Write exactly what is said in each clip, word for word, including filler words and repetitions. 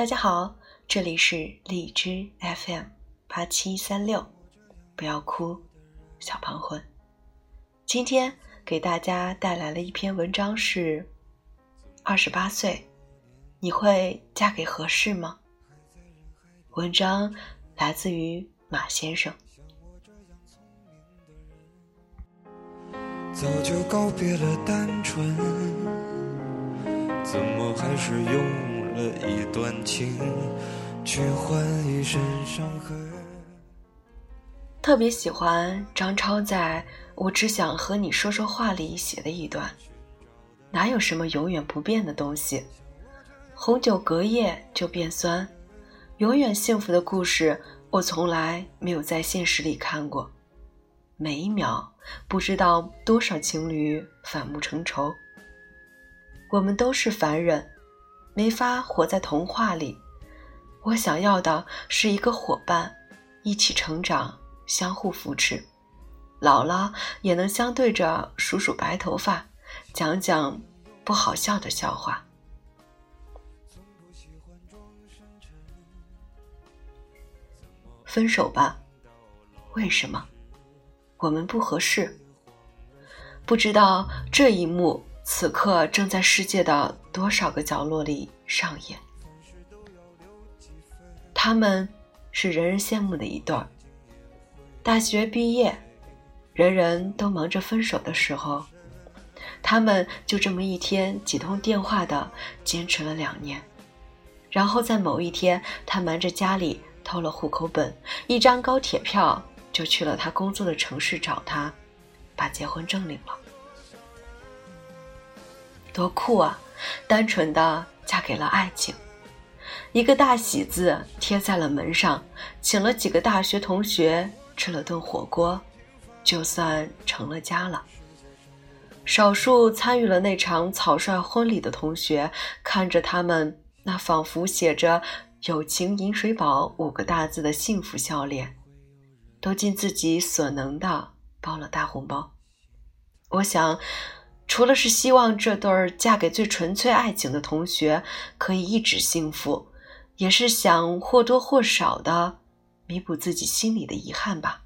大家好，这里是荔枝 F M 八七三六，不要哭，小胖魂。今天给大家带来了一篇文章，是二十八岁，你会嫁给合适吗？文章来自于马先生。 早就告别了单纯，怎么还是用了一段情去换一身伤痕。 特别喜欢张超在我只想和你说说话里写的一段，哪有什么永远不变的东西，红酒隔夜就变酸，永远幸福的故事我从来没有在现实里看过，每一秒不知道多少情侣反目成仇。我们都是凡人，没法活在童话里。我想要的是一个伙伴，一起成长，相互扶持，老了也能相对着数数白头发，讲讲不好笑的笑话。分手吧，为什么？我们不合适。不知道这一幕此刻正在世界的多少个角落里上演。他们是人人羡慕的一对儿，大学毕业，人人都忙着分手的时候，他们就这么一天几通电话的坚持了两年，然后在某一天，他瞒着家里偷了户口本，一张高铁票就去了他工作的城市找他，把结婚证领了。多酷啊，单纯的嫁给了爱情。一个大喜字贴在了门上，请了几个大学同学吃了顿火锅，就算成了家了。少数参与了那场草率婚礼的同学，看着他们那仿佛写着友情饮水饱五个大字的幸福笑脸，都尽自己所能的包了大红包。我想除了是希望这对嫁给最纯粹爱情的同学可以一直幸福，也是想或多或少的弥补自己心里的遗憾吧。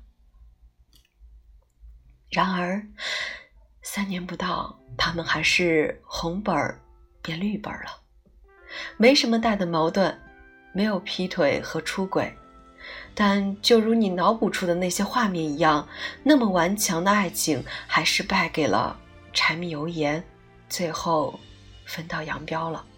然而三年不到，他们还是红本变绿本了，没什么大的矛盾，没有劈腿和出轨，但就如你脑补出的那些画面一样，那么顽强的爱情还是败给了柴米油盐，最后分道扬镳了。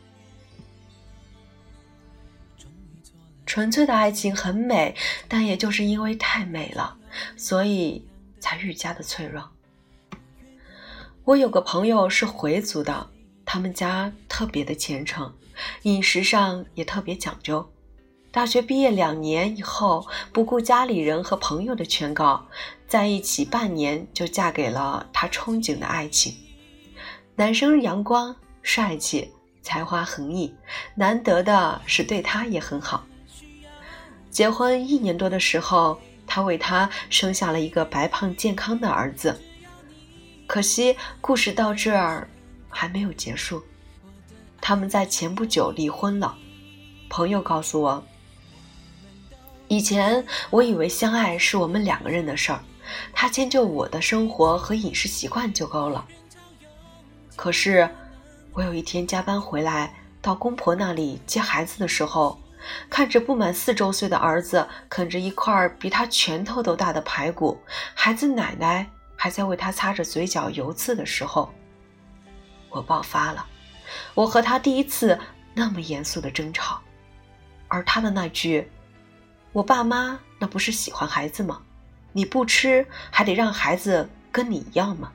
纯粹的爱情很美，但也就是因为太美了，所以才愈加的脆弱。我有个朋友是回族的，他们家特别的虔诚，饮食上也特别讲究。大学毕业两年以后，不顾家里人和朋友的劝告，在一起半年就嫁给了他憧憬的爱情。男生阳光帅气，才华横溢，难得的是对他也很好。结婚一年多的时候，他为他生下了一个白胖健康的儿子。可惜故事到这儿还没有结束，他们在前不久离婚了。朋友告诉我，以前我以为相爱是我们两个人的事儿，他迁就我的生活和饮食习惯就够了。可是我有一天加班回来，到公婆那里接孩子的时候，看着不满四周岁的儿子啃着一块比他拳头都大的排骨，孩子奶奶还在为他擦着嘴角油渍的时候，我爆发了。我和他第一次那么严肃的争吵，而他的那句我爸妈那不是喜欢孩子吗？你不吃还得让孩子跟你一样吗？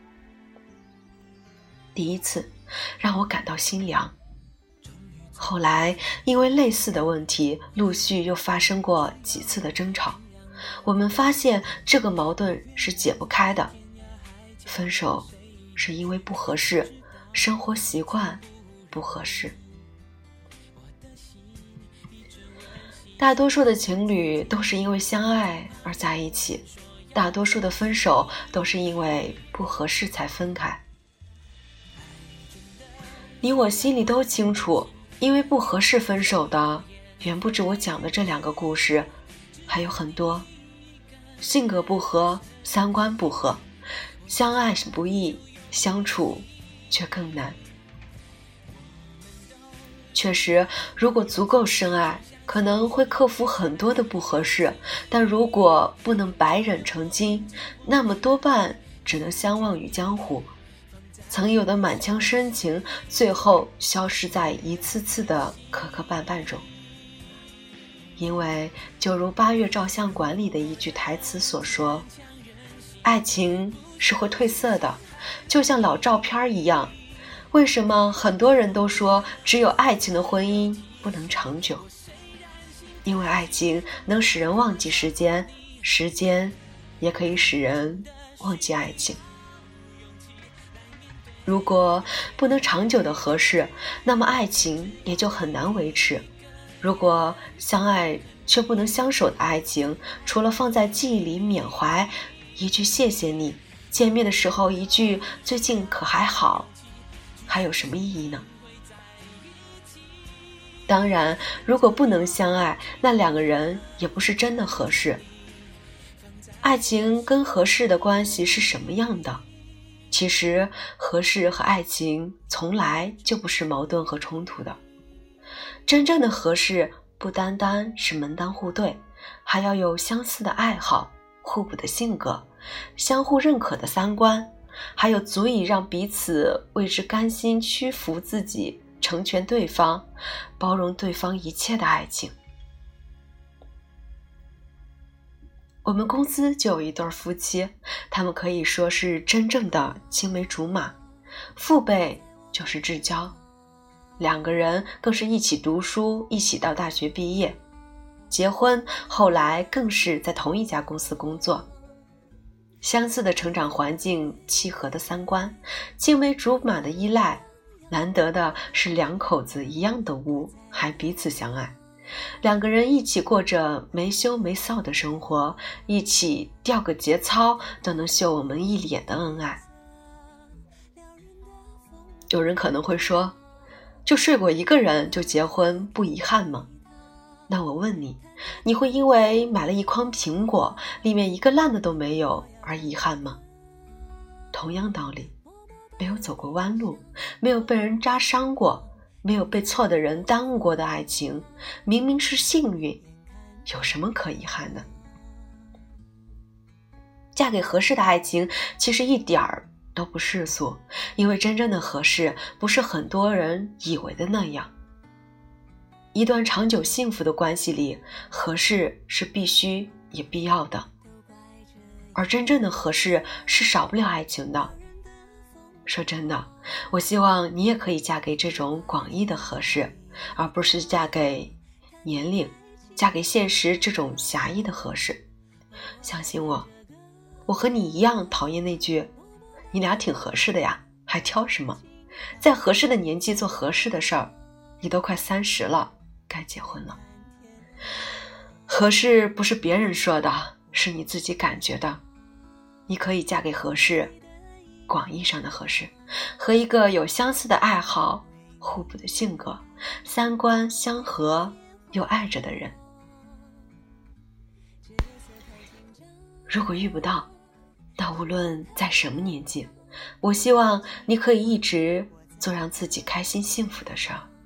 第一次让我感到心凉。后来因为类似的问题陆续又发生过几次的争吵，我们发现这个矛盾是解不开的。分手是因为不合适，生活习惯不合适。大多数的情侣都是因为相爱而在一起，大多数的分手都是因为不合适才分开。你我心里都清楚， 因为不合适分手的远不止我讲的这两个故事，还有很多。性格不合，三观不合，相爱不易，相处却更难。确实，如果足够深爱，可能会克服很多的不合适，但如果不能百忍成金，那么多半只能相忘于江湖。曾有的满腔深情，最后消失在一次次的磕磕绊绊中。因为就如八月照相馆里的一句台词所说，爱情是会褪色的，就像老照片一样。为什么很多人都说只有爱情的婚姻不能长久？因为爱情能使人忘记时间，时间也可以使人忘记爱情。如果不能长久的合适，那么爱情也就很难维持。如果相爱却不能相守的爱情，除了放在记忆里缅怀，一句谢谢你，见面的时候一句最近可还好，还有什么意义呢？当然，如果不能相爱，那两个人也不是真的合适。爱情跟合适的关系是什么样的？其实合适和爱情从来就不是矛盾和冲突的。真正的合适不单单是门当户对，还要有相似的爱好，互补的性格，相互认可的三观，还有足以让彼此为之甘心屈服自己，成全对方，包容对方一切的爱情。我们公司就有一对夫妻，他们可以说是真正的青梅竹马，父辈就是至交，两个人更是一起读书，一起到大学毕业，结婚后来更是在同一家公司工作。相似的成长环境，契合的三观，青梅竹马的依赖，难得的是两口子一样的污，还彼此相爱。两个人一起过着没羞没臊的生活，一起掉个节操都能秀我们一脸的恩爱。有人可能会说，就睡过一个人就结婚不遗憾吗？那我问你，你会因为买了一筐苹果，里面一个烂的都没有而遗憾吗？同样道理，没有走过弯路，没有被人扎伤过，没有被错的人耽误过的爱情，明明是幸运，有什么可遗憾的？嫁给合适的爱情其实一点儿都不世俗，因为真正的合适不是很多人以为的那样。一段长久幸福的关系里，合适是必须也必要的，而真正的合适是少不了爱情的。说真的，我希望你也可以嫁给这种广义的合适，而不是嫁给年龄，嫁给现实这种狭义的合适。相信我，我和你一样讨厌那句你俩挺合适的呀，还挑什么？在合适的年纪做合适的事儿，你都快三十了，该结婚了。合适不是别人说的，是你自己感觉的。你可以嫁给合适，广义上的合适，和一个有相似的爱好，互补的性格，三观相合又爱着的人。如果遇不到，那无论在什么年纪，我希望你可以一直做让自己开心幸福的事儿。